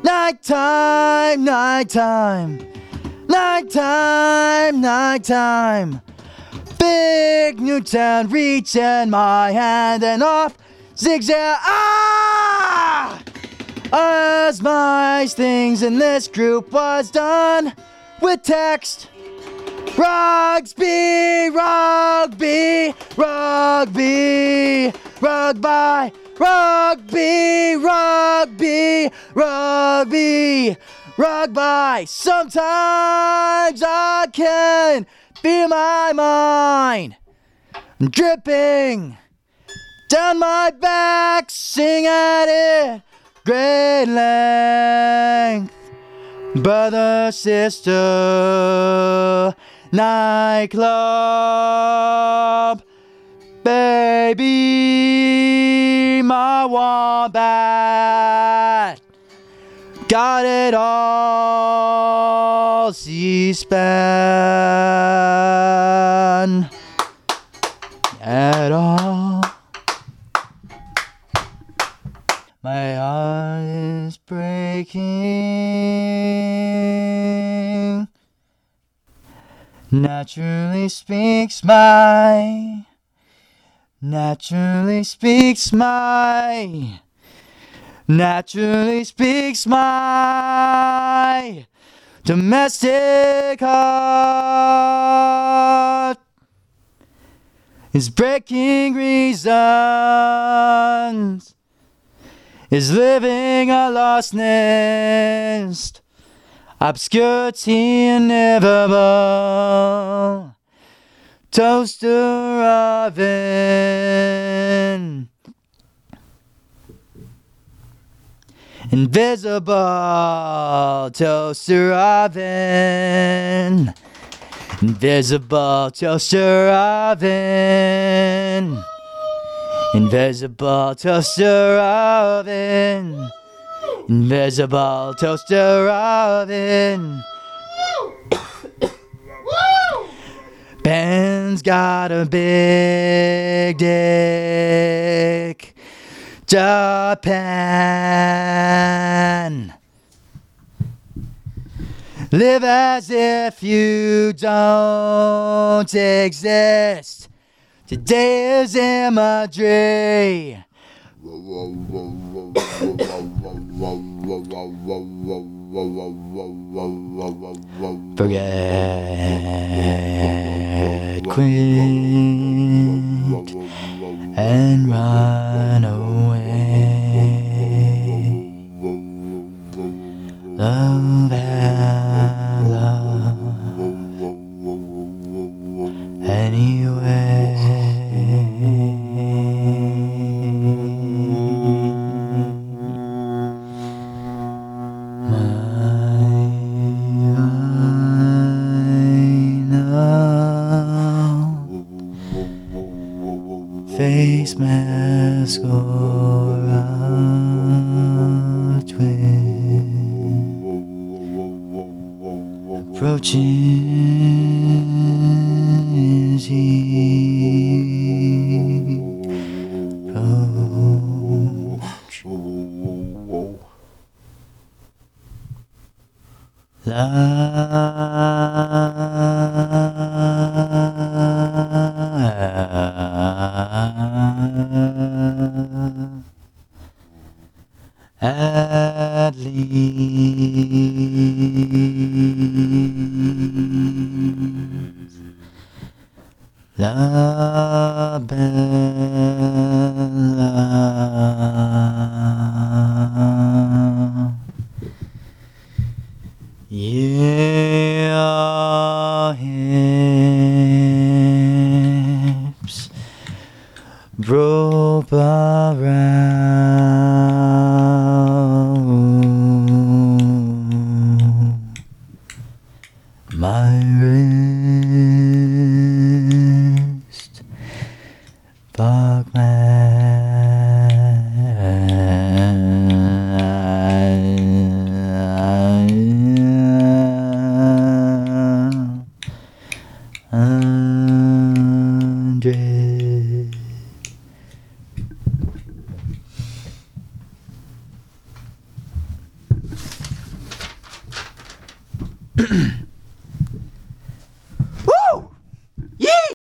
Nighttime, nighttime, nighttime, nighttime. Big Newtown reaching my hand and off zigzag. Ah! As my things in this group was done with text. Rugsby, rugby, rugby, rugby, rugby, rugby, rugby, rugby. Sometimes I can feel my mind dripping down my back, sing at it great length. Brother, sister, nightclub, baby, my wombat, got it all, C-SPAN, at all. My heart is breaking. Naturally speaks my Naturally speaks my domestic heart is breaking reasons, is living a lost nest, obscurity inevitable, toaster oven, invisible toaster oven, invisible toaster oven, invisible toaster oven, invisible toaster oven. Ben's got a big dick. Japan. Live as if you don't exist. Today is imagery. Forget, quit, and run away. Love and love anyway. Face mask or a twin approaching is he approach at least La Bella. Yeah, hips rope around my wrist, fuck man.